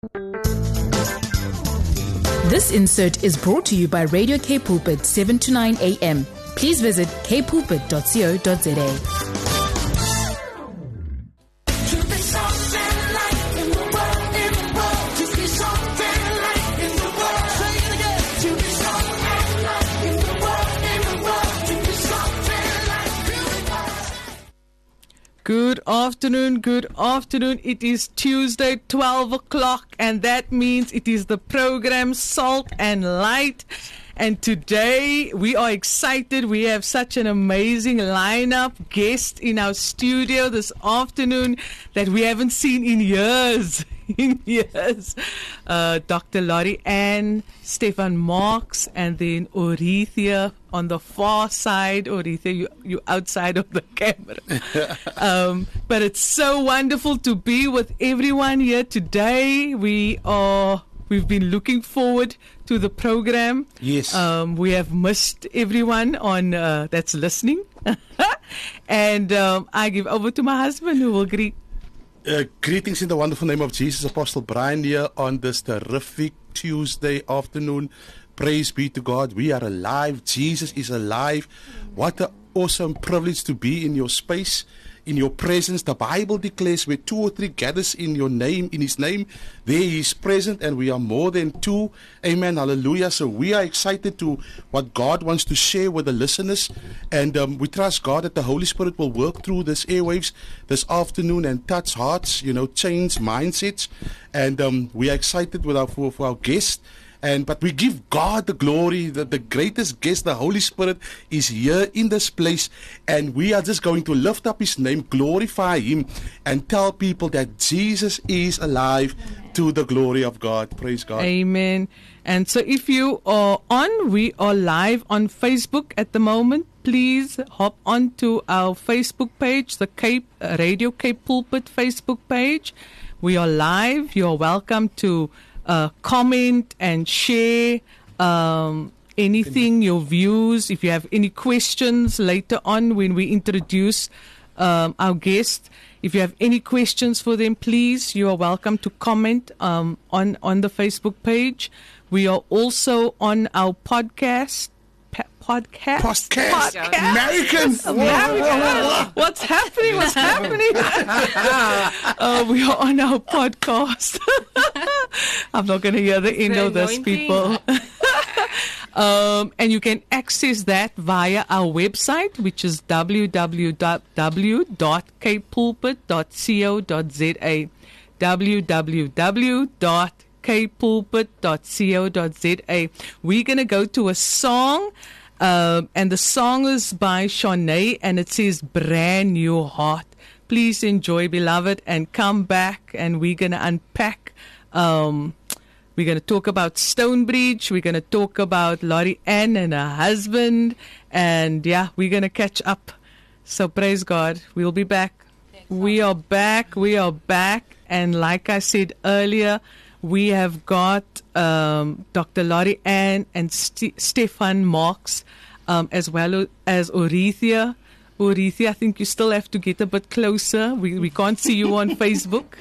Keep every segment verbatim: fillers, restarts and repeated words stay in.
This insert is brought to you by Radio K Pulpit, seven to nine a.m. Please visit k pulpit dot co dot za. Good afternoon, good afternoon. It is Tuesday, twelve o'clock, and that means it is the program Salt and Light. And today we are excited. We have such an amazing lineup, guest in our studio this afternoon that we haven't seen in years. in years. Uh, Doctor Lori Ann, Stefan Marks, and then Orithia on the far side. Orithia, you, you outside of the camera. um, but it's so wonderful to be with everyone here today. We are... We've been looking forward to the program. Yes. Um, we have missed everyone on uh, that's listening. and um, I give over to my husband who will greet. Uh, greetings in the wonderful name of Jesus. Apostle Brian here on this terrific Tuesday afternoon. Praise be to God. We are alive. Jesus is alive. What an awesome privilege to be in your space, in your presence. The Bible declares where two or three gathers in your name, in his name, there he is present, and we are more than two. Amen. Hallelujah. So we are excited to what God wants to share with the listeners, and um, we trust God that the Holy Spirit will work through this airwaves this afternoon and touch hearts, you know, change mindsets. And um, we are excited with our, for, for our guest. And but we give God the glory. That the greatest guest, the Holy Spirit, is here in this place, and we are just going to lift up his name, glorify him, and tell people that Jesus is alive. Amen. To the glory of God. Praise God. Amen. And so if you are on, we are live on Facebook at the moment. Please hop onto our Facebook page, the Cape uh, Radio Cape Pulpit Facebook page. We are live. You are welcome to Uh, comment and share um, anything, your views. If you have any questions later on when we introduce um, our guest, if you have any questions for them, please, you are welcome to comment um, on, on the Facebook page. We are also on our podcast. Pa- podcast? Podcast. podcast. American. American. What's happening? What's happening? uh, we are on our podcast. I'm not going to hear the end of this, people. um, and you can access that via our website, which is w w w dot k pulpit dot co dot za. w w w dot k pulpit dot co dot za. We're going to go to a song, uh, and the song is by Shanae, and it says Brand New Heart. Please enjoy, beloved, and come back, and we're going to unpack. Um, we're going to talk about Stonebridge. We're going to talk about Lori Ann and her husband, and yeah, we're going to catch up. So praise God. We'll be back. We are back. We are back, and like I said earlier, we have got um, Doctor Lori Ann and St- Stefan Marks, um, as well as Orithia. Orithia, I think you still have to get a bit closer. We we can't see you on Facebook.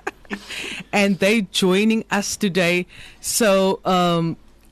And they joining us today. So um,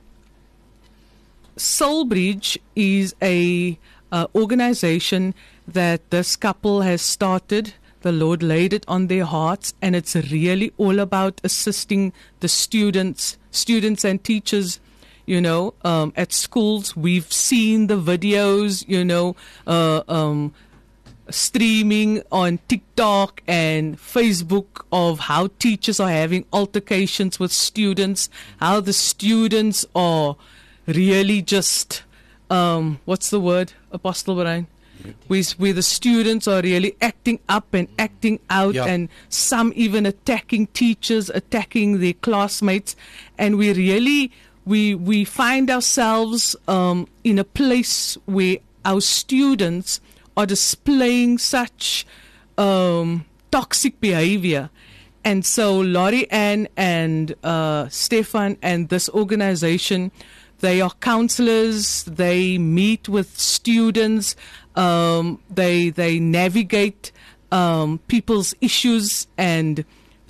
Soulbridge is a uh, organization that this couple has started. The Lord laid it on their hearts, and it's really all about assisting the students, students and teachers, you know, um, at schools. We've seen the videos, you know, uh, um, streaming on TikTok and Facebook of how teachers are having altercations with students, how the students are really just, um, what's the word, Apostle Brian? Where, where the students are really acting up and acting out, yeah. And some even attacking teachers, attacking their classmates. And we really, we we find ourselves um, in a place where our students are displaying such um, toxic behavior. And so Lori Ann and uh, Stefan and this organization, they are counselors. They meet with students. Um, they they navigate um, people's issues and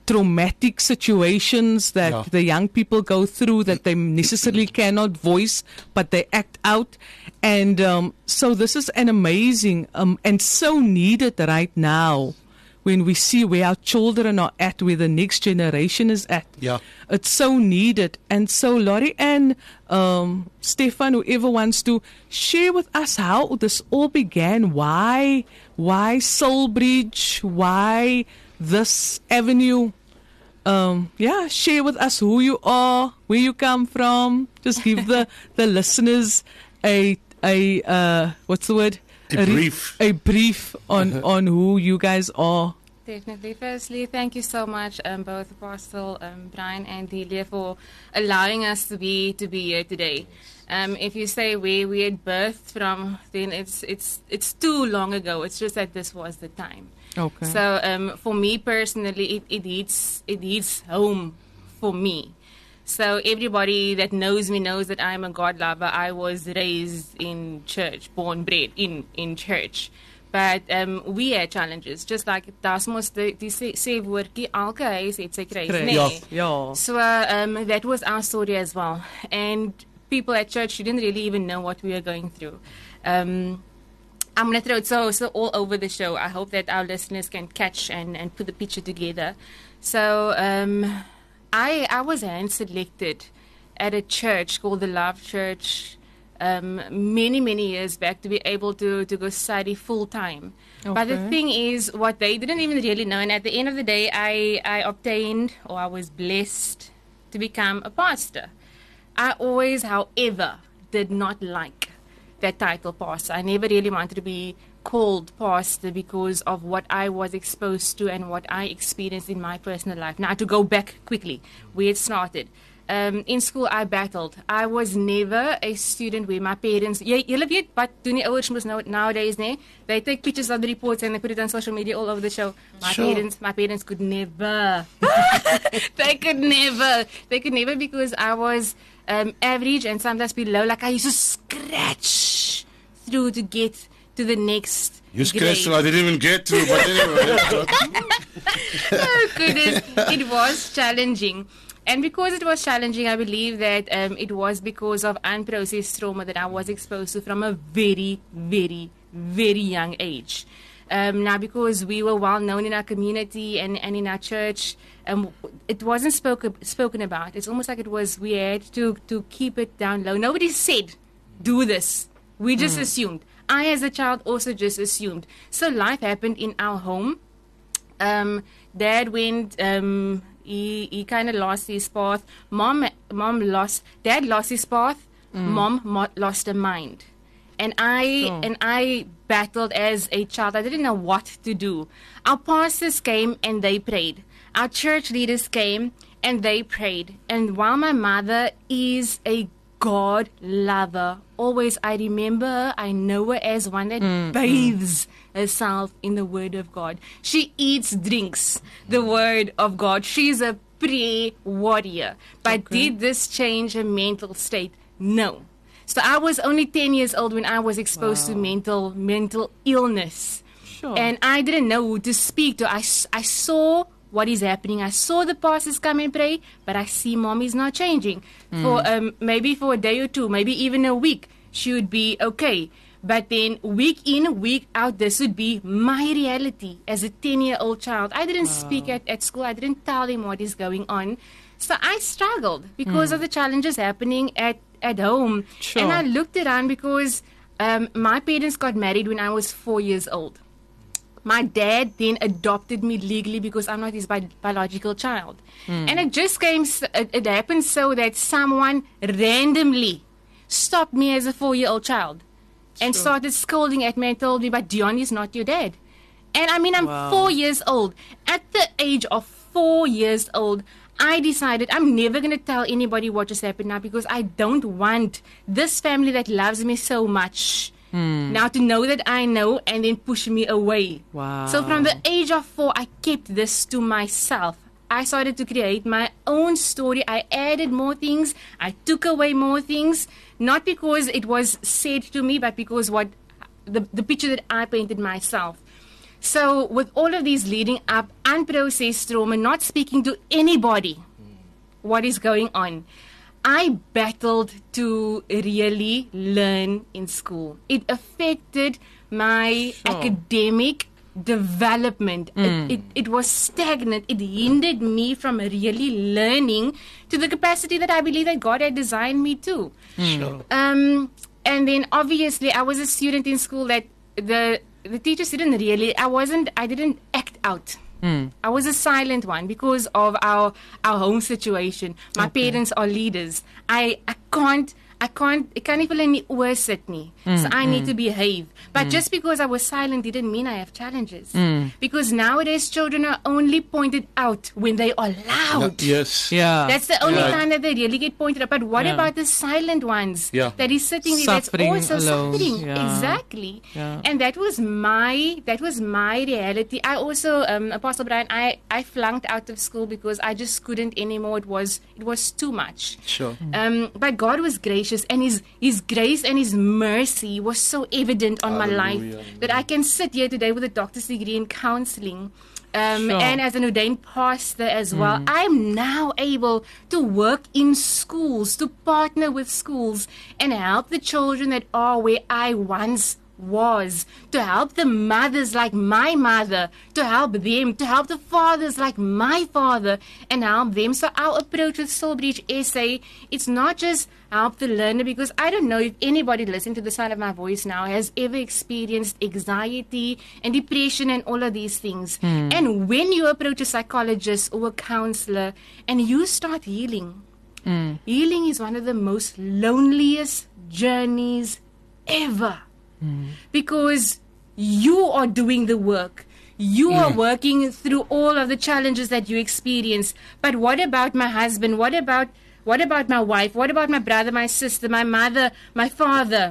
traumatic situations that Yeah. the young people go through that they necessarily cannot voice, but they act out. And um, so this is an amazing um, and so needed right now when we see where our children are at, where the next generation is at. Yeah. It's so needed. And so Laurie and um, Stefan, whoever wants to share with us how this all began. Why, why Soulbridge? Why this avenue? Um, yeah, share with us who you are, where you come from. Just give the, the listeners a a uh, what's the word? A re- brief. A brief on on who you guys are. Definitely. Firstly, thank you so much, um, both Apostle um, Brian and Delia, for allowing us to be to be here today. Um, if you say where we had birthed from, then it's it's it's too long ago. It's just that this was the time. Okay. So um, for me personally, it, it hits it hits home for me. So everybody that knows me knows that I'm a God lover. I was raised in church, born, bred in in church. But um, we had challenges, just like das mos die die sê sê woordjie elke huis het sy kruis, Kruis. nee. Ja, ja. So um, that was our story as well. And people at church didn't really even know what we were going through. Um, I'm going to throw it so, so all over the show. I hope that our listeners can catch and, and put the picture together. So um, I I was hand selected at a church called the Love Church um, many, many years back to be able to, to go study full time. Okay. But the thing is, what they didn't even really know, and at the end of the day, I, I obtained, or I was blessed to become a pastor. I always, however, did not like that title pastor. I never really wanted to be called pastor because of what I was exposed to and what I experienced in my personal life. Now, to go back quickly, where it started. Um, in school, I battled. I was never a student where my parents... Jy, julle weet wat doen die ouers mos nou nowadays, nee? They take pictures of the reports and they put it on social media all over the show. My Sure. parents, my parents could never. They could never. They could never because I was um, average and sometimes below. Like I used to scratch through to get to the next You scratched grade. and I didn't even get to, but anyway. Oh goodness, it was challenging. And because it was challenging, I believe that um, it was because of unprocessed trauma that I was exposed to from a very, very, very young age. Um, now, because we were well known in our community and, and in our church, um, it wasn't spoken spoken about. It's almost like it was we had to, to keep it down low. Nobody said, do this. We just assumed. I, as a child, also just assumed. So life happened in our home. Um, Dad went... Um, He, he kind of lost his path. Mom, mom lost. Dad lost his path. Mm. Mom mo- lost her mind, and I Oh. and I battled as a child. I didn't know what to do. Our pastors came and they prayed. Our church leaders came and they prayed. And while my mother is a God lover, always I remember her. I know her as one that mm, bathes mm. herself in the Word of God. She eats, drinks the Word of God. She's a prayer warrior. But Okay. did this change her mental state? No. So I was only ten years old when I was exposed Wow. to mental mental illness. Sure. And I didn't know who to speak to. I, s- I saw what is happening. I saw the pastors come and pray, but I see mommy's not changing. Mm. For um, maybe for a day or two, maybe even a week, she would be okay. But then week in, week out, this would be my reality as a ten-year-old child. I didn't wow. speak at, at school. I didn't tell them what is going on. So I struggled because mm. of the challenges happening at, at home. Sure. And I looked around because um, my parents got married when I was four years old. My dad then adopted me legally because I'm not his bi- biological child. Mm. And it just came, it, it happened so that someone randomly stopped me as a four-year-old child and sure. started scolding at me and told me, but Dion is not your dad. And I mean, I'm wow. four years old. At the age of four years old, I decided I'm never going to tell anybody what just happened now because I don't want this family that loves me so much Mm. now to know that I know and then push me away. Wow. So from the age of four, I kept this to myself. I started to create my own story. I added more things. I took away more things. Not because it was said to me, but because what the, the picture that I painted myself. So with all of these leading up, unprocessed trauma, not speaking to anybody what is going on, I battled to really learn in school. It affected my Sure. academic development. Mm. It, it, it was stagnant. It hindered me from really learning to the capacity that I believe that God had designed me to. Sure. Um, and then obviously I was a student in school that the the teachers didn't really, I wasn't, I didn't act out. Mm. I was a silent one because of our our home situation. My Okay. parents are leaders. I, I can't I can't I can't even any oor sit nie. Mm, So I mm. need to behave. But Mm. just because I was silent didn't mean I have challenges. Mm. Because nowadays children are only pointed out when they are loud. Yes. Yeah. That's the only Yeah. time that they really get pointed out. But what Yeah. about the silent ones Yeah. that is sitting there Suffering that's also alone. suffering? Yeah. Exactly. Yeah. And that was my that was my reality. I also um, Apostle Brian, I, I flunked out of school because I just couldn't anymore. It was it was too much. Sure. Um, but God was gracious, and His His grace and His mercy was so evident on my life Hallelujah. that I can sit here today with a doctor's degree in counseling. Um, Sure. and as an ordained pastor as well, I'm now able to work in schools, to partner with schools and help the children that are where I once was, to help the mothers like my mother, to help them, to help the fathers like my father, and help them. So our approach with Soulbridge S A, it's not just help the learner, because I don't know if anybody listening to the sound of my voice now has ever experienced anxiety and depression and all of these things. And when you approach a psychologist or a counselor and you start healing, healing is one of the most loneliest journeys ever. Because you are doing the work. You are working through all of the challenges that you experience. But what about my husband? What about what about my wife? What about my brother, my sister, my mother, my father?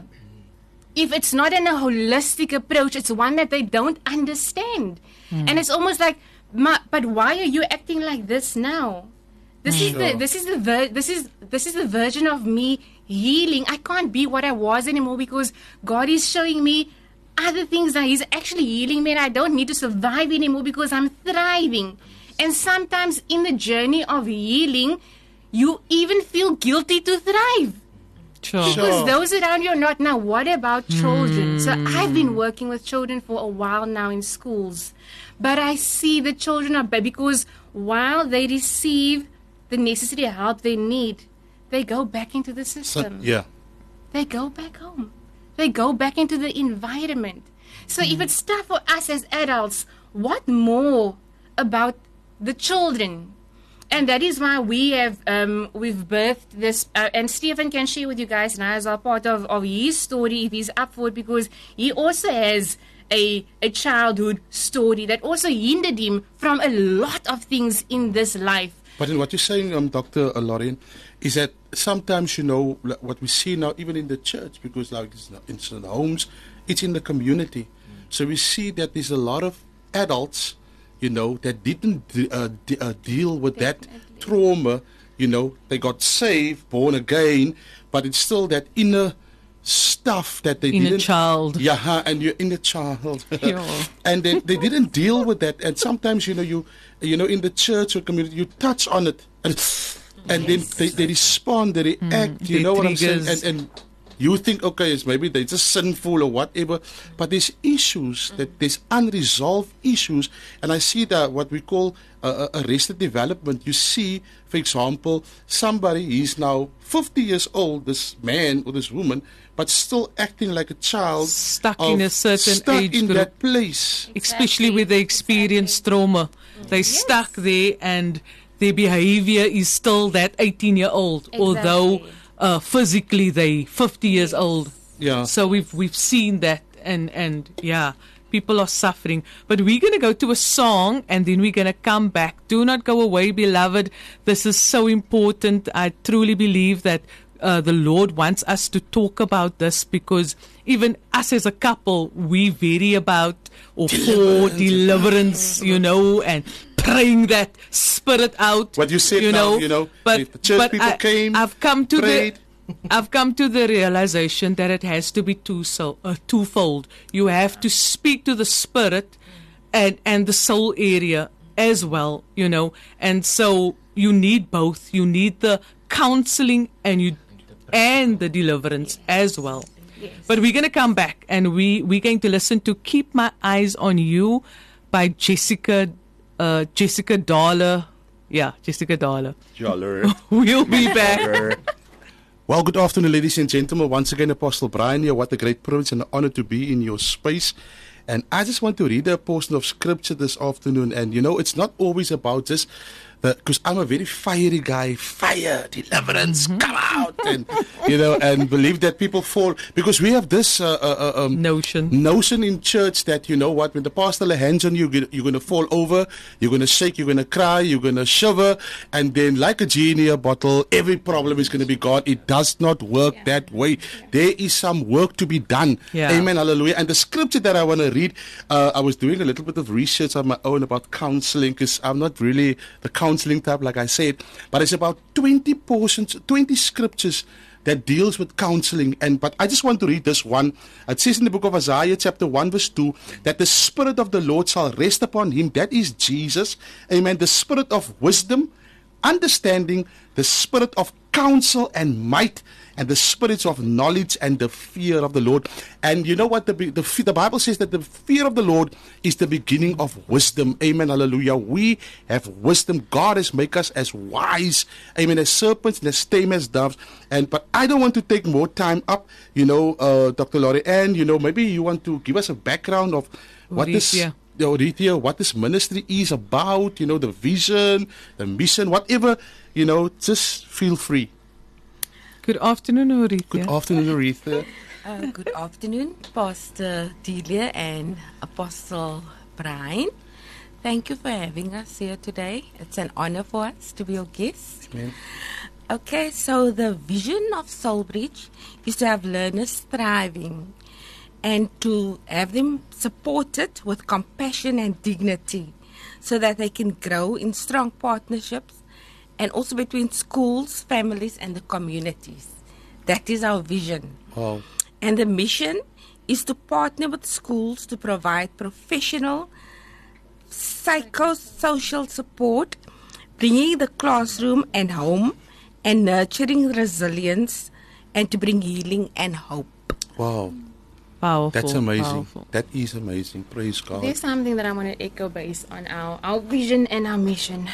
If it's not in a holistic approach, it's one that they don't understand. And it's almost like, Ma, but why are you acting like this now? This is the Sure. this is the ver- this is this is the version of me healing. I can't be what I was anymore because God is showing me other things now. He's actually healing me, and I don't need to survive anymore because I'm thriving. And sometimes in the journey of healing, you even feel guilty to thrive. Sure. Sure. Because those around you are not. Now, what about children? So I've been working with children for a while now in schools. But I see the children are bad because while they receive the necessary help they need, they go back into the So, system. yeah. They go back home. They go back into the environment. So if it's tough for us as adults, what more about the children? And that is why we have um, we've birthed this, uh, and Stephen can share with you guys now as our part of, of his story if he's up for it, because he also has a a childhood story that also hindered him from a lot of things in this life. But in what you're saying, um, Doctor Lorraine, is that sometimes, you know, like what we see now, even in the church, because like it's not it's in the homes, it's in the community. So we see that there's a lot of adults, you know, that didn't de- uh, de- uh, deal with that Definitely. trauma. You know, they got saved, born again, but it's still that inner stuff that they Inner didn't. child. Yeah, huh, and you're inner child. Sure. And they, they didn't deal with that. And sometimes, you know, you you know, in the church or community, you touch on it, and and then they, they respond, they react. you they know what I'm saying? triggers. And and you think, okay, it's maybe they're just sinful or whatever, but there's issues that there's unresolved issues, and I see that what we call uh, arrested development. You see, for example, somebody is now fifty years old, this man or this woman, but still acting like a child, Stuck of- in a certain stuck age in group. that place. Especially with the experienced trauma. They're stuck there and their behavior is still that eighteen-year-old, although Exactly. uh, physically they fifty years old. Yeah. So we've we've seen that, and and yeah, people are suffering. But we're going to go to a song, and then we're going to come back. Do not go away, beloved. This is so important. I truly believe that uh, the Lord wants us to talk about this, because even us as a couple, we vary about or for deliverance, you know, and praying that spirit out. What you said you now, know, you know, but, if the church but people I, came, I've come to prayed. the I've come to the realization that it has to be two so, uh, twofold. You have to speak to the spirit and and the soul area as well, you know. And so you need both. You need the counseling and you and the deliverance as well. Yes. But we're going to come back and we we're going to listen to Keep My Eyes on You by Jessica uh, Jessica Dollar. Yeah, Jessica Dollar. Dollar. We'll be back. Well, good afternoon, ladies and gentlemen. Once again, Apostle Brian here. What a great privilege and honor to be in your space. And I just want to read a portion of scripture this afternoon. And, you know, it's not always about just because I'm a very fiery guy. Fire, deliverance, mm-hmm. come out. And, you know, and believe that people fall. Because we have this uh, uh, um, notion notion in church that, you know what, when the pastor lays hands on you, you're going to fall over, you're going to shake, you're going to cry, you're going to shiver. And then like a genie in a bottle, every problem is going to be gone. It does not work yeah. that way. Yeah. There is some work to be done. Yeah. Amen, hallelujah. And the scripture that I want to read, uh, I was doing a little bit of research on my own about counseling because I'm not really the counseling type, like I said, but it's about twenty portions, twenty scriptures that deals with counseling. And but I just want to read this one. It says in the book of Isaiah chapter one verse two that the Spirit of the Lord shall rest upon him. That is Jesus. Amen. The Spirit of wisdom, understanding, the Spirit of counsel and might, and the spirits of knowledge and the fear of the Lord. And you know what? The, the, the Bible says that the fear of the Lord is the beginning of wisdom. Amen. Hallelujah. We have wisdom. God has made us as wise. Amen. As serpents and as tame as doves. And but I don't want to take more time up, you know, uh, Doctor Laurie. And, you know, maybe you want to give us a background of what this... Yeah. Orithia, what this ministry is about, you know, the vision, the mission, whatever, you know, just feel free. Good afternoon, Orithia. Good afternoon, Orithia. Uh, good afternoon, Pastor Delia and Apostle Brian. Thank you for having us here today. It's an honor for us to be your guests. Amen. Okay, so the vision of Soulbridge is to have learners thriving and to have them supported with compassion and dignity so that they can grow in strong partnerships and also between schools, families, and the communities. That is our vision. Wow. And the mission is to partner with schools to provide professional psychosocial support, bringing the classroom and home, and nurturing resilience, and to bring healing and hope. Wow. Powerful, That's amazing. powerful. That is amazing. Praise God. There's something that I want to echo based on our, our vision and our mission.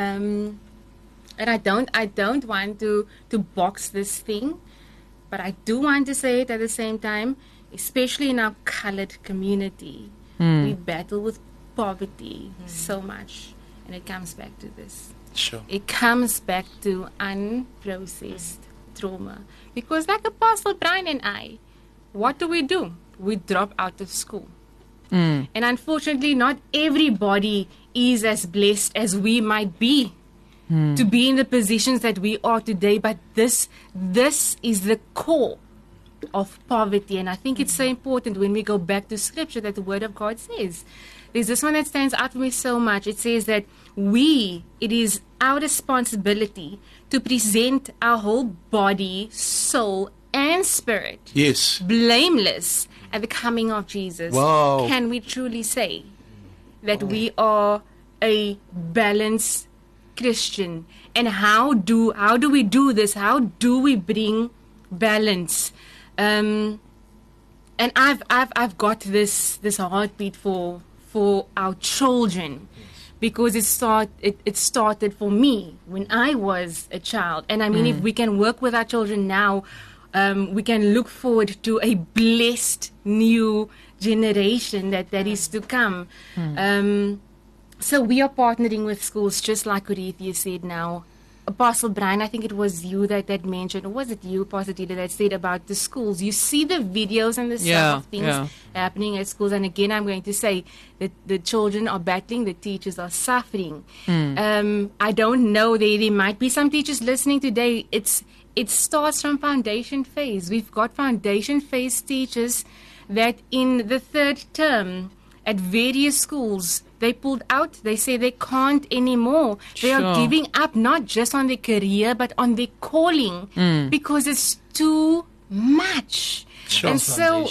Um, and I don't I don't want to, to box this thing, but I do want to say it at the same time, especially in our colored community. Mm. We battle with poverty mm. so much. And it comes back to this. Sure. It comes back to unprocessed trauma. Because like Apostle Brian and I, what do we do? We drop out of school. Mm. And unfortunately, not everybody is as blessed as we might be mm. to be in the positions that we are today. But this, this is the core of poverty. And I think it's so important when we go back to Scripture that the Word of God says. There's this one that stands out for me so much. It says that we, it is our responsibility to present our whole body, soul, and spirit, yes, blameless at the coming of Jesus. Wow. Can we truly say that we are a balanced Christian? And how do how do we do this? How do we bring balance? Um, and I've I've I've got this this heartbeat for for our children. Because it start it, it started for me when I was a child. And I mean, mm. if we can work with our children now, um, we can look forward to a blessed new generation that, that is to come. Mm. Um, so we are partnering with schools, just like Orithia said now. Apostle Brian, I think it was you that, that mentioned, or was it you, Pastor Tita, that said about the schools? You see the videos and the yeah, stuff of things yeah. happening at schools. And again, I'm going to say that the children are battling, the teachers are suffering. Mm. Um, I don't know, there, there might be some teachers listening today. It's It starts from foundation phase. We've got foundation phase teachers that in the third term at various schools, they pulled out. They say they can't anymore. They Sure. are giving up not just on their career, but on their calling Mm. because it's too much. Sure. And so,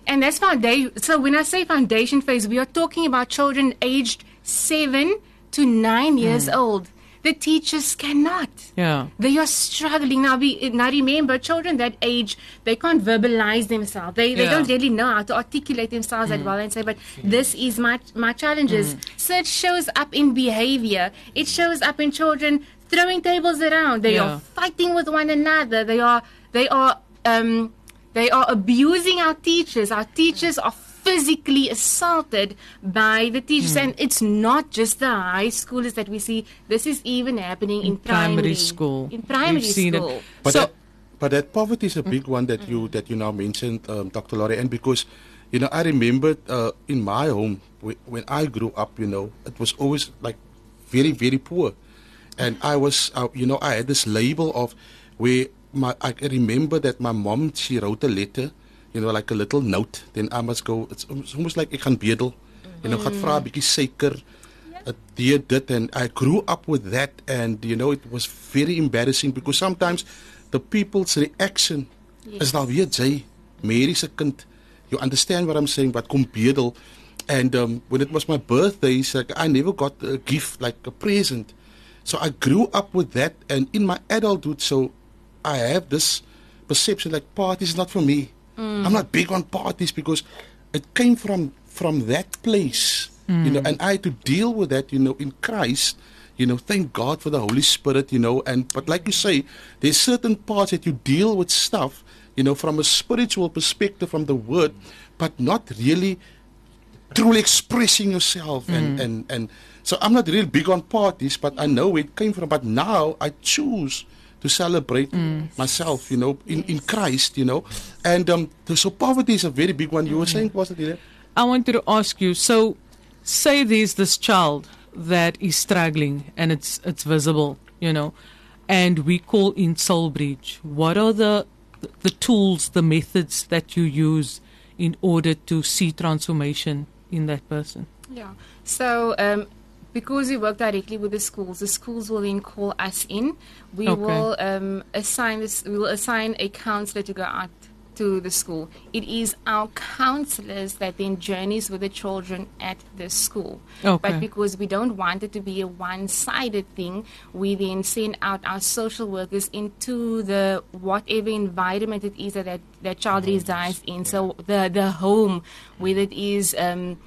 And that's foundation. So when I say foundation phase, we are talking about children aged seven to nine years old. The teachers cannot. Yeah. They are struggling. Now, we, now remember, children that age, they can't verbalize themselves. They, they Yeah. don't really know how to articulate themselves that well and say, but this is my, my challenges. So it shows up in behavior. It shows up in children throwing tables around. They Yeah. are fighting with one another. They are, they are, um, they are abusing our teachers. Our teachers are physically assaulted by the teachers, Hmm. and it's not just the high schoolers that we see. This is even happening in, In primary primary school. In primary We've seen it. school. But So- that, but that poverty is a big one that you that you now mentioned, um, Doctor Laurie, and because you know I remembered uh, in my home wh- when I grew up, you know, it was always like very very poor, and I was uh, you know I had this label of where my I remember that my mom, she wrote a letter, you know, like a little note. Then I must go. It's, it's almost like ek gaan bedel. You know, gaan vra 'n bietjie suiker. Uh, dear dit, and I grew up with that, and you know it was very embarrassing because sometimes the people's reaction is nou weer jy Mary se kind. You understand what I'm saying? But kom bedel, and um, when it was my birthday, it's like I never got a gift like a present, so I grew up with that, and in my adulthood, so I have this perception like parties is not for me. I'm not big on parties because it came from from that place. You know, and I had to deal with that, you know, in Christ, you know, thank God for the Holy Spirit, you know, and, but like you say, there's certain parts that you deal with stuff, you know, from a spiritual perspective, from the Word, but not really truly expressing yourself. And, and, and so I'm not really big on parties, but I know where it came from. But now I choose to celebrate myself, you know, in, in Christ, you know. And um, so poverty is a very big one. You were saying, was it? I wanted to ask you, so say there's this child that is struggling and it's it's visible, you know, and we call in Soulbridge. What are the the tools, the methods that you use in order to see transformation in that person? Yeah. So, um, because we work directly with the schools, the schools will then call us in. We Okay. will um, assign this. We will assign a counselor to go out to the school. It is our counselors that then journeys with the children at the school. Okay. But because we don't want it to be a one-sided thing, we then send out our social workers into the whatever environment it is that that, that child resides in. So the the home, whether it is um,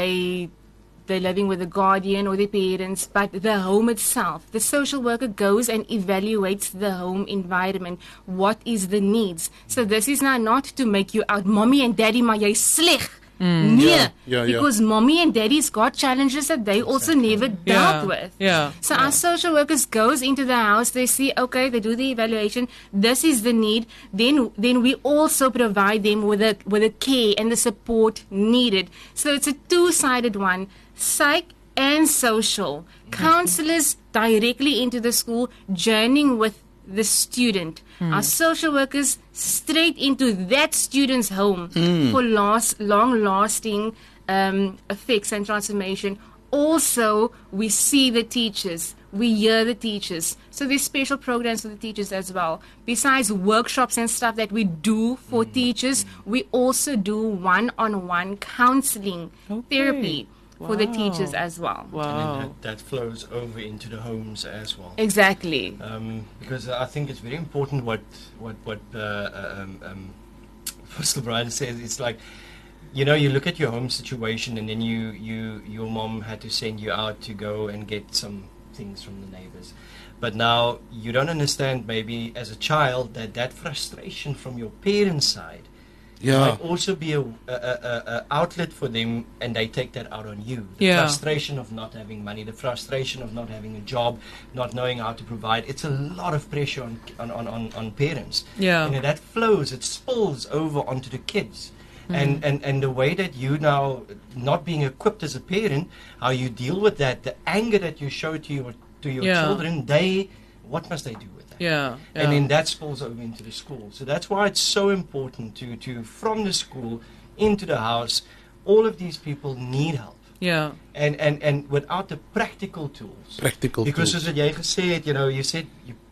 a they're living with a guardian or their parents, but the home itself, the social worker goes and evaluates the home environment. What is the needs? So this is now not to make you out, mommy and daddy, maar jy sleg. Nee, Yeah, yeah, yeah. because mommy and daddy's got challenges that they also never dealt Yeah, with. yeah, So our social workers goes into the house, they see, okay, they do the evaluation, this is the need, then then we also provide them with a with a care and the support needed. So it's a two-sided one, psych and social. Counselors directly into the school, journeying with the student. Our social workers straight into that student's home for last, long-lasting um, effects and transformation. Also, we see the teachers. We hear the teachers. So there's special programs for the teachers as well. Besides workshops and stuff that we do for teachers, we also do one-on-one counseling, Okay. therapy for the Wow. teachers as well. And Wow. then that, that flows over into the homes as well. Exactly. Um, because I think it's very important what what what uh, um, um, Apostle Brian says. It's like, you know, you look at your home situation, and then you you your mom had to send you out to go and get some things from the neighbors. But now you don't understand, maybe as a child, that that frustration from your parents' side Yeah. might also be a, a, a, a outlet for them, and they take that out on you. The Yeah. frustration of not having money, the frustration of not having a job, not knowing how to provide. It's a lot of pressure on on, on, on, on parents. Yeah. And that flows, it spills over onto the kids. And, and and the way that you now, not being equipped as a parent, how you deal with that, the anger that you show to your to your Yeah. children, they, what must they do with that? Yeah. yeah. And then that spills over into the school. So that's why it's so important to, to from the school into the house, all of these people need help. yeah. And, and, and without the practical tools. Practical Because tools. soos wat jy gesê het, you know, you said you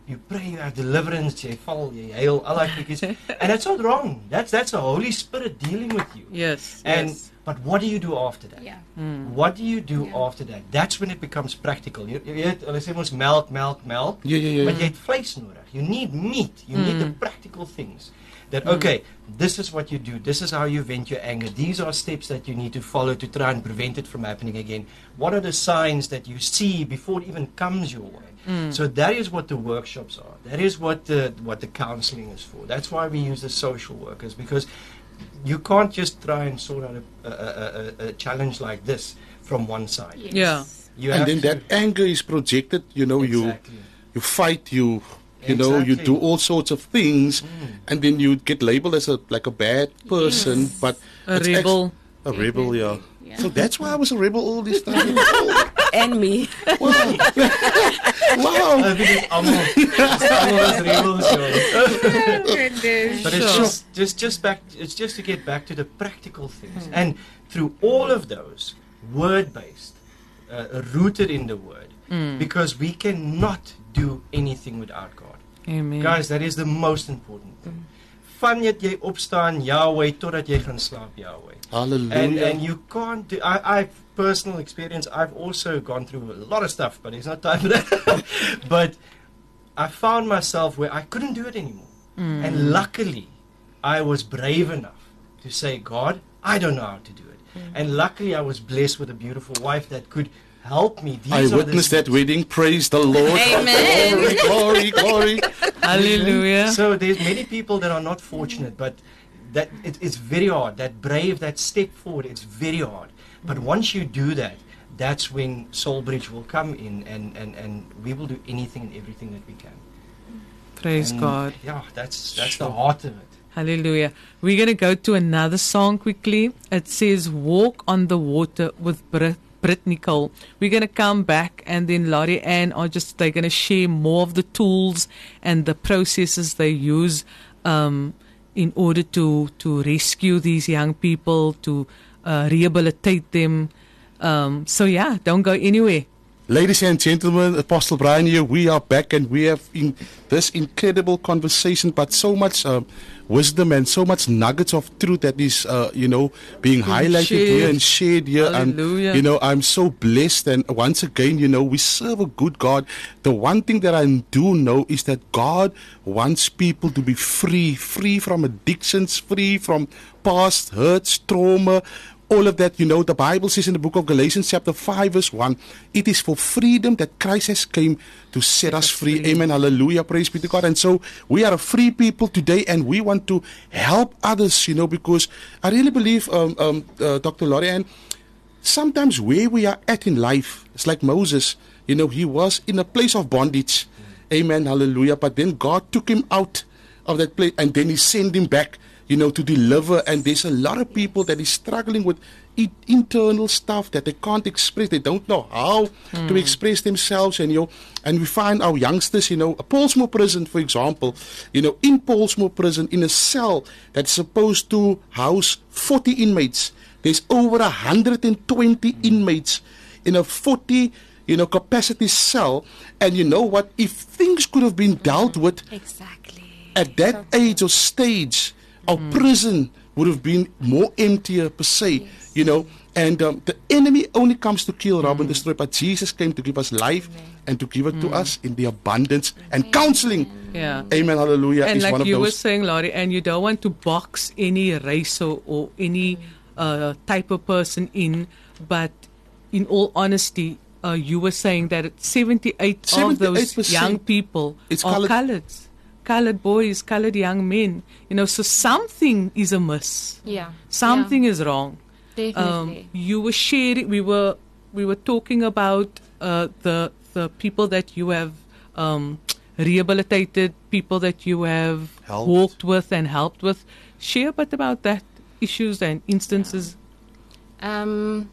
you pray, you have deliverance, you fall, you hail, all like because, and that's not wrong. That's that's the Holy Spirit dealing with you. Yes. And yes. but what do you do after that? Yeah. Mm. What do you do Yeah. after that? That's when it becomes practical. You, you het, hulle sê ons melk, melk, melk. Ja, ja, ja. Maar jy het vleis nodig. You need meat. You need the practical things. That, okay, this is what you do. This is how you vent your anger. These are steps that you need to follow to try and prevent it from happening again. What are the signs that you see before it even comes your way? So that is what the workshops are. That is what the, what the counseling is for. That's why we use the social workers, because you can't just try and sort out a, a, a, a challenge like this from one side. Yes. Yeah. You And have then to- that anger is projected, you know, you Exactly. you fight, you you know, you Exactly. do all sorts of things, and then you get labeled as a like a bad person, but A it's rebel. act- a rebel, yeah. Yeah. So that's why I was a rebel all this time. And me. wow, wow. I think it's almost, it's almost rebels, yo. Goodness. But it's Sure. just, just, just back. It's just to get back to the practical things, and through all of those, word-based, uh, rooted in the Word, because we cannot do anything without God. Amen. Guys, that is the most important thing. Van jy jy opstaan Yahweh totdat jy gaan slaap Yahweh. Hallelujah. And and you can't do. I, I've personal experience. I've also gone through a lot of stuff, but it's not time for that. But I found myself where I couldn't do it anymore, and luckily, I was brave enough to say, God, I don't know how to do it. And luckily, I was blessed with a beautiful wife that could help me. These I are the witnessed that steps. wedding. Praise the Lord. Amen. Glory, glory, glory. Hallelujah. So there's many people that are not fortunate, but that it, it's very hard. That brave, that step forward, it's very hard. But once you do that, that's when Soulbridge will come in, and, and, and we will do anything and everything that we can. Praise And, God. Yeah, that's that's the heart of it. Hallelujah. We're going to go to another song quickly. It says Walk on the Water with Brit, Brit Nicole. We're going to come back, and then Laurie Ann are just, they're going to share more of the tools and the processes they use um, in order to, to rescue these young people, to uh, rehabilitate them. Um, so yeah, don't go anywhere. Ladies and gentlemen, Apostle Brian here. We are back, and we have in this incredible conversation, but so much um, wisdom and so much nuggets of truth that is, uh, you know, being highlighted shared. here and shared here. Hallelujah. And you know, I'm so blessed. And once again, you know, we serve a good God. The one thing that I do know is that God wants people to be free, free from addictions, free from past hurts, trauma. All of that, you know, the Bible says in the book of Galatians chapter five verse one, it is for freedom that Christ has came to set us free. Amen. Hallelujah. Praise be to God. And so we are a free people today, and we want to help others, you know, because I really believe, um, um, uh, Doctor Lorianne, sometimes where we are at in life, it's like Moses, you know, he was in a place of bondage. Amen. Hallelujah. But then God took him out of that place, and then he sent him back, you know, to deliver. And there's a lot of people that is struggling with i- internal stuff that they can't express. They don't know how to express themselves. And, you know, and we find our youngsters, you know, a Paulsmoor prison, for example, you know, in Paulsmoor prison, in a cell that's supposed to house forty inmates, there's over one hundred twenty inmates in a forty, you know, capacity cell. And you know what? If things could have been dealt with Exactly. at that age or stage, our prison would have been more emptier per se, you know. And um, the enemy only comes to kill, rob, and destroy, but Jesus came to give us life and to give it to us in the abundance. And counseling, Yeah. amen, hallelujah, And is one like of you were those. saying, Laurie, and you don't want to box any race or, or any uh, type of person in, but in all honesty, uh, you were saying that seventy-eight of those seventy-eight percent young people it's are colored. coloreds. Colored boys, colored young men. You know, so something is amiss. Yeah. Something is wrong. Yeah, Um, definitely. you were sharing. We were we were talking about uh, the the people that you have um, rehabilitated, people that you have Helped. walked with and helped with. Share a bit about that issues and instances. Um,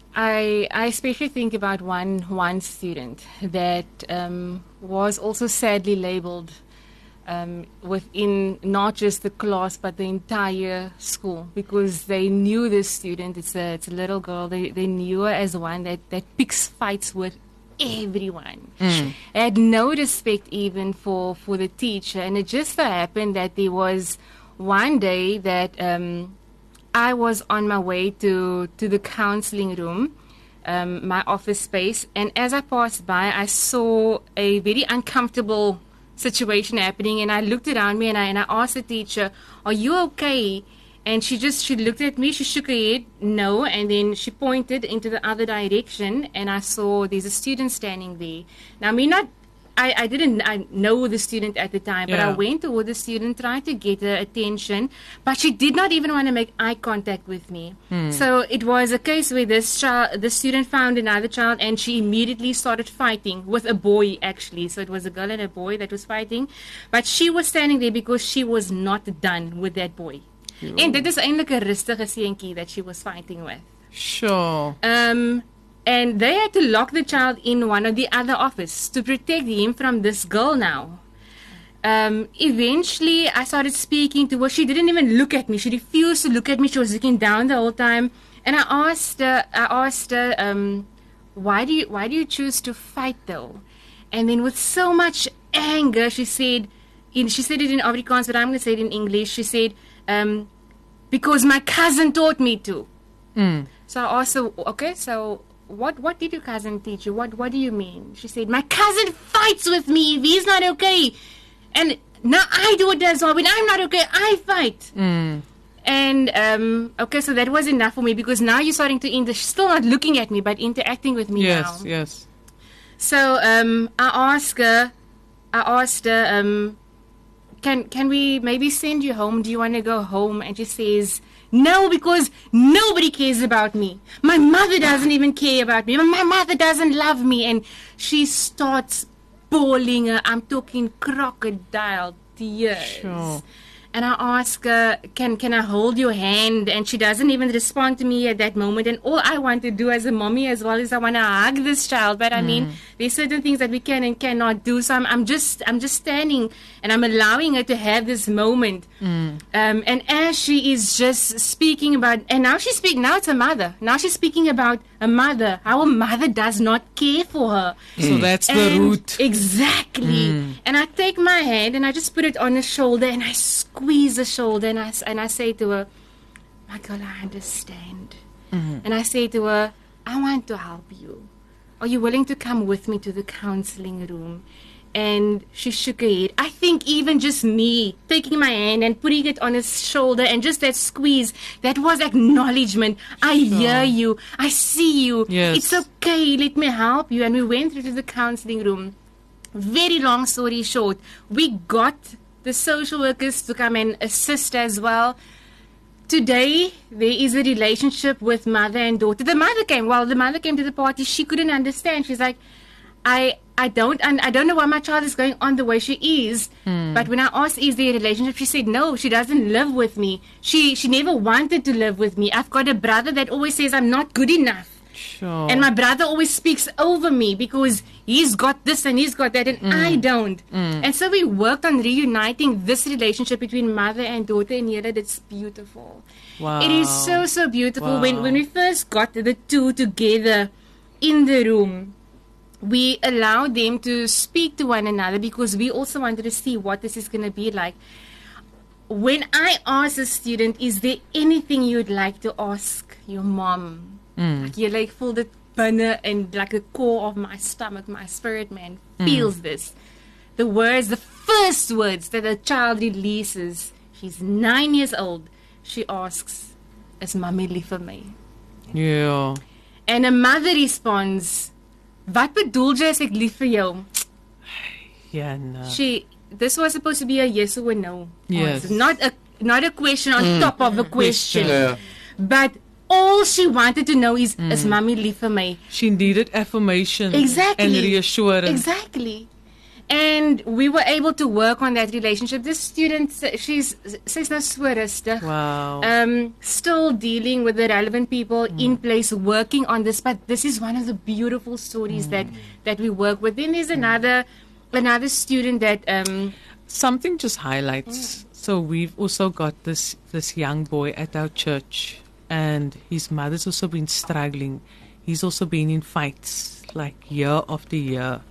I I especially think about one one student that um, was also sadly labeled um, within not just the class but the entire school, because they knew this student. It's a it's a little girl. They they knew her as one that that picks fights with everyone. Mm. Had no respect even for, for the teacher. And it just so happened that there was one day that um, I was on my way to, to the counseling room, um, my office space. And as I passed by, I saw a very uncomfortable situation happening. And I looked around me and I, and I asked the teacher, "Are you okay?" And she just, she looked at me, she shook her head, no, and then she pointed into the other direction, and I saw there's a student standing there. Now, me not, I, I didn't I know the student at the time, but Yeah. I went toward the student, tried to get her attention, but she did not even want to make eye contact with me. So it was a case where this child, the student found another child, and she immediately started fighting with a boy, actually. So it was a girl and a boy that was fighting, but she was standing there because she was not done with that boy. En dit is eintlik 'n rustige seentjie that she was fighting with. Sure. Um, and they had to lock the child in one of the other offices to protect him from this girl now. Um, eventually, I started speaking to her. She didn't even look at me. She refused to look at me. She was looking down the whole time. And I asked her, I asked her, um, why do you, why do you choose to fight though? And then with so much anger, she said, in, she said it in Afrikaans, but I'm going to say it in English. She said, um, because my cousin taught me to. Mm. So I asked her, okay, so what what did your cousin teach you? What what do you mean? She said, my cousin fights with me if he's not okay. And now I do it as well. When I'm not okay, I fight. Mm. And, um, okay, so that was enough for me because now you're starting to, inter- still not looking at me, but interacting with me Yes, now. yes. So um, I asked her, I asked her, um, can can we maybe send you home? Do you want to go home? And she says, no, because nobody cares about me. My mother doesn't even care about me. My mother doesn't love me. And she starts bawling. Uh, I'm talking crocodile tears. Sure. And I ask her, can can I hold your hand? And she doesn't even respond to me at that moment. And all I want to do as a mommy as well is I want to hug this child. But I mean, there's certain things that we can and cannot do. So I'm, I'm just I'm just standing and I'm allowing her to have this moment. Um, and as she is just speaking about, and now she's speaking, now it's her mother. Now she's speaking about a mother, how a mother does not care for her. So that's the And- root. Exactly. And I take my hand and I just put it on her shoulder and I squeeze the shoulder and I, s- and I say to her, my girl, I understand. And I say to her, I want to help you. Are you willing to come with me to the counseling room? And she shook her head. I think even just me taking my hand and putting it on his shoulder and just that squeeze, that was acknowledgement. I hear you. I see you. Yes. It's okay. Let me help you. And we went through to the counseling room. Very long story short, we got the social workers to come and assist as well. Today, there is a relationship with mother and daughter. The mother came. Well, the mother came to the party. She couldn't understand. She's like, I I don't and I don't know why my child is going on the way she is. But when I asked, is there a relationship? She said, no, she doesn't live with me. She she never wanted to live with me. I've got a brother that always says I'm not good enough. Sure. And my brother always speaks over me because he's got this and he's got that and I don't. And so we worked on reuniting this relationship between mother and daughter and here it's beautiful. Wow. It is so, so beautiful. Wow. When when we first got the two together in the room, we allowed them to speak to one another because we also wanted to see what this is going to be like. When I asked a student, is there anything you'd like to ask your mom? Like you like feel it binne and like the core of my stomach, my spirit man feels this. The words, the first words that a child releases, she's nine years old, she asks, is mommy lief vir my? Yeah. And a mother responds, wat bedoel jy as ek lief vir jou? Yeah, no. She, this was supposed to be a yes or a no. Yes. answer, Not a, not a question on top of a question. Yeah. But all she wanted to know is, is mommy lief vir my? She needed affirmation Exactly. and reassurance. Exactly. And we were able to work on that relationship. This student, she's, she's nou so rustig. Wow. Um, still dealing with the relevant people in place, working on this. But this is one of the beautiful stories that, that we work with. Then there's another another student that um, Something just highlights. So we've also got this this young boy at our church, and his mother's also been struggling. he's also been in fights like year after year.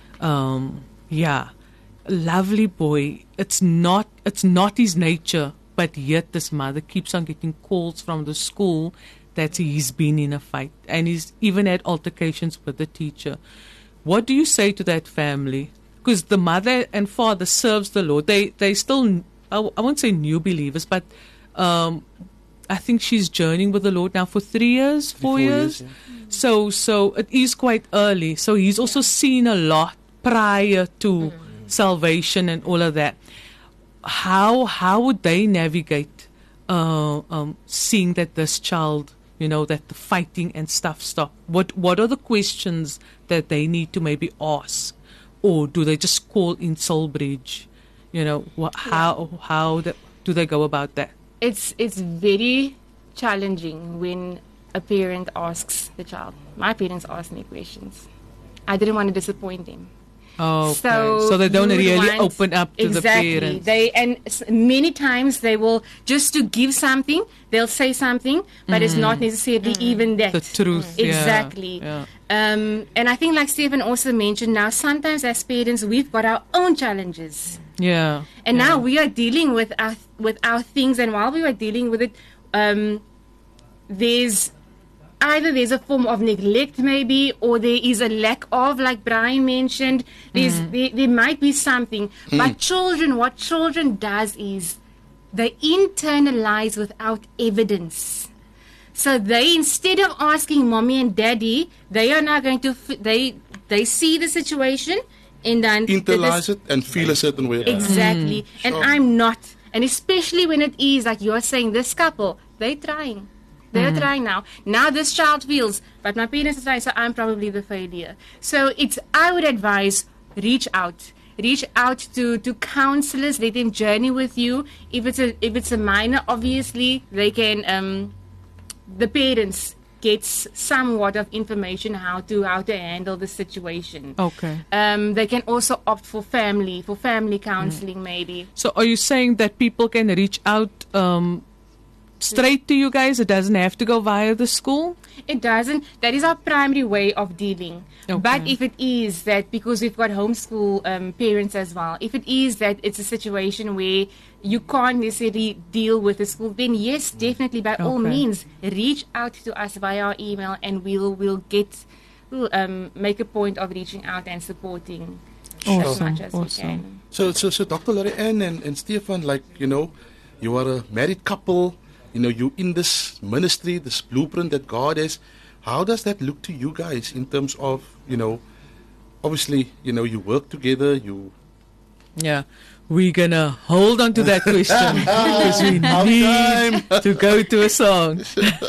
Um, yeah, lovely boy. It's not it's not his nature, but yet this mother keeps on getting calls from the school that he's been in a fight, and he's even had altercations with the teacher. What do you say to that family? Because the mother and father serves the Lord. They they still, I, I won't say new believers, but um, I think she's journeying with the Lord now for three years, four, four years. years yeah. So so it is quite early. So he's also seen a lot prior to mm. salvation and all of that. How how would they navigate uh, um, seeing that this child, you know, that the fighting and stuff stop? What what are the questions that they need to maybe ask, or do they just call in Soulbridge? You know, wh- how how the, do they go about that? It's it's very challenging when a parent asks the child. My parents asked me questions. I didn't want to disappoint them. Oh, okay. So, so they don't really want, open up to exactly. the parents. They and many times they will just to give something. They'll say something, but mm. it's not necessarily mm. even that. The truth. Mm. Exactly. Yeah. Um, and I think, like Stephen also mentioned, now sometimes as parents we've got our own challenges. Yeah. And yeah. now we are dealing with our with our things, and while we were dealing with it, um, there's. Either there's a form of neglect maybe, or there is a lack of, like Brian mentioned, there's, mm. there, there might be something. Mm. But children, what children does is they internalize without evidence. So they, instead of asking mommy and daddy, they are now going to, f- they they see the situation and then... Internalize this, it and feel a certain way. Exactly. Mm. And sure. I'm not. And especially when it is, like you're saying, this couple, they're trying. They're mm. trying now. Now this child feels, but my parents are trying, so I'm probably the failure. So it's, I would advise, reach out. Reach out to, to counselors. Let them journey with you. If it's a if it's a minor, obviously they can. Um, the parents gets somewhat of information how to how to handle the situation. Okay. Um, they can also opt for family for family counseling mm. maybe. So are you saying that people can reach out? Um, Straight to you guys? It doesn't have to go via the school? It doesn't. That is our primary way of dealing. Okay. But if it is that, because we've got homeschool um, parents as well, if it is that it's a situation where you can't necessarily deal with the school, then yes, definitely, by okay. all means, reach out to us via our email, and we'll we'll get we'll um, make a point of reaching out and supporting awesome. as much as awesome. we can. So, so, so Doctor Lori-Ann and, and Stefan, like, you know, you are a married couple. You know, you in this ministry, this blueprint that God has. How does that look to you guys in terms of, you know, obviously, you know, you work together, you... Yeah, we're going to hold on to that question because we need to go to a song.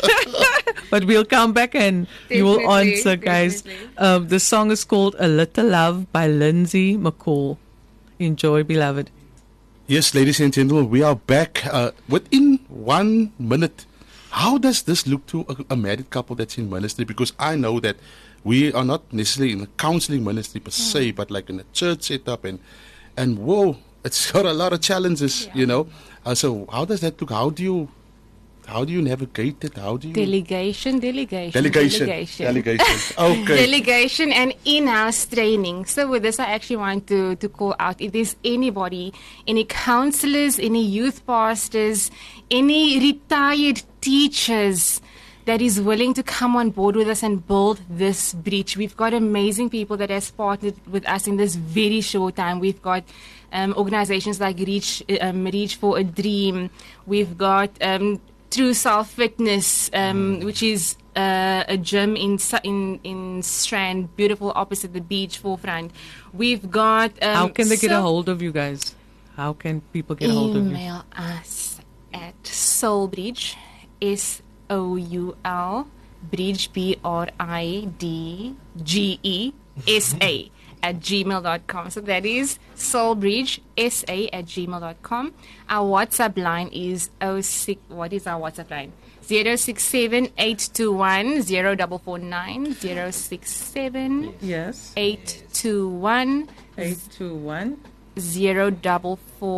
But we'll come back and definitely, you will answer, guys. Um, the song is called A Little Love by Lindsay McCall. Enjoy, beloved. Yes, ladies and gentlemen, we are back uh, within one minute. How does this look to a, a married couple that's in ministry? Because I know that we are not necessarily in a counseling ministry per se, yeah. but like in a church setup, and and whoa, it's got a lot of challenges, yeah. you know. Uh, so how does that look? How do you how do you navigate it? How do you delegation, delegation, delegation, delegation, delegation. Okay, delegation and in-house training. So with this, I actually want to to call out, if there's anybody, any counselors, any youth pastors, any retired teachers that is willing to come on board with us and build this bridge. We've got amazing people that have partnered with us in this very short time. We've got um, organizations like Reach, um, Reach for a Dream. We've got um, True Self Fitness, um, which is uh, a gym in in in Strand, beautiful opposite the beach, forefront. We've got. Um, How can they so get a hold of you guys? How can people get a hold of you? Email us at Soulbridge, S O U L, Bridge, B R I D G E S A, at gmail dot com. So that is Soulbridge, S A, at gmail dot com. Our WhatsApp line is oh six, what is our WhatsApp line? zero six seven eight two one zero four four nine, zero six seven yes eight two one eight two one zero four four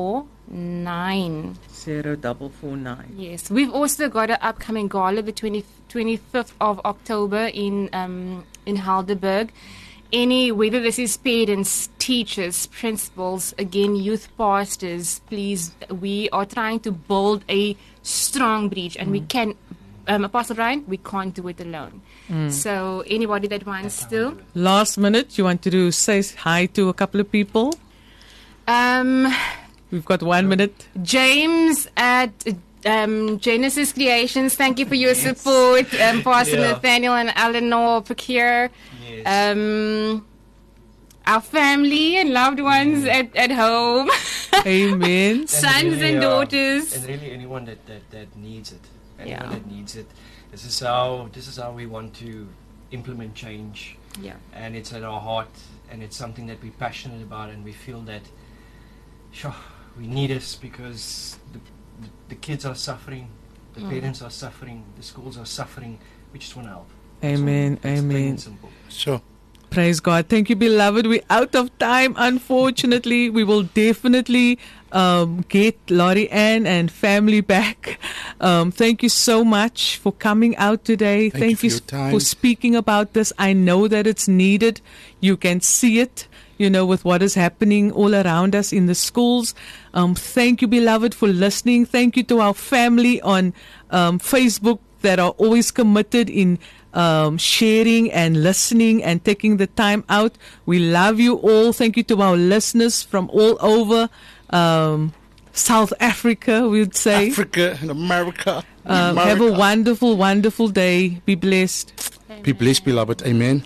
nine. Zero double four nine. Yes, we've also got an upcoming gala the twenty, twenty-fifth of October in um, in Heidelberg. Any, whether this is parents, teachers, principals, again, youth pastors, please, we are trying to build a strong breach, and mm. we can, um, Apostle Brian, we can't do it alone. Mm. So anybody that wants to. Last minute, you want to do, say hi to a couple of people? Um, We've got one minute. James at um, Genesis Creations, thank you for your yes. support. Um, Pastor yeah. Nathaniel and Eleanor Pakir. Yes. Um, our family and loved ones mm. at, at home. Amen. Sons and, really, and daughters. Uh, and really anyone that, that, that needs it. Anyone yeah. that needs it. This is how this is how we want to implement change. Yeah. And it's at our heart, and it's something that we're passionate about, and we feel that sure, we need this because the, the, the kids are suffering, the mm. parents are suffering, the schools are suffering. We just want to help. Amen. So Amen. Simple. Sure. Praise God. Thank you, beloved. We're out of time, unfortunately. We will definitely um, get Laurie Ann and family back. Um, thank you so much for coming out today. Thank, thank you, you, for, for speaking about this. I know that it's needed. You can see it, you know, with what is happening all around us in the schools. Um, thank you, beloved, for listening. Thank you to our family on um, Facebook that are always committed in um, sharing and listening and taking the time out. We love you all. Thank you to our listeners from all over um, South Africa, we would say. Africa and America. Uh, America. Have a wonderful, wonderful day. Be blessed. Amen. Be blessed, beloved. Amen.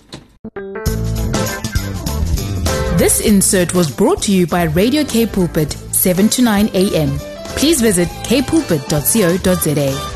This insert was brought to you by Radio K Pulpit, seven to nine a.m. Please visit k pulpit dot co dot za.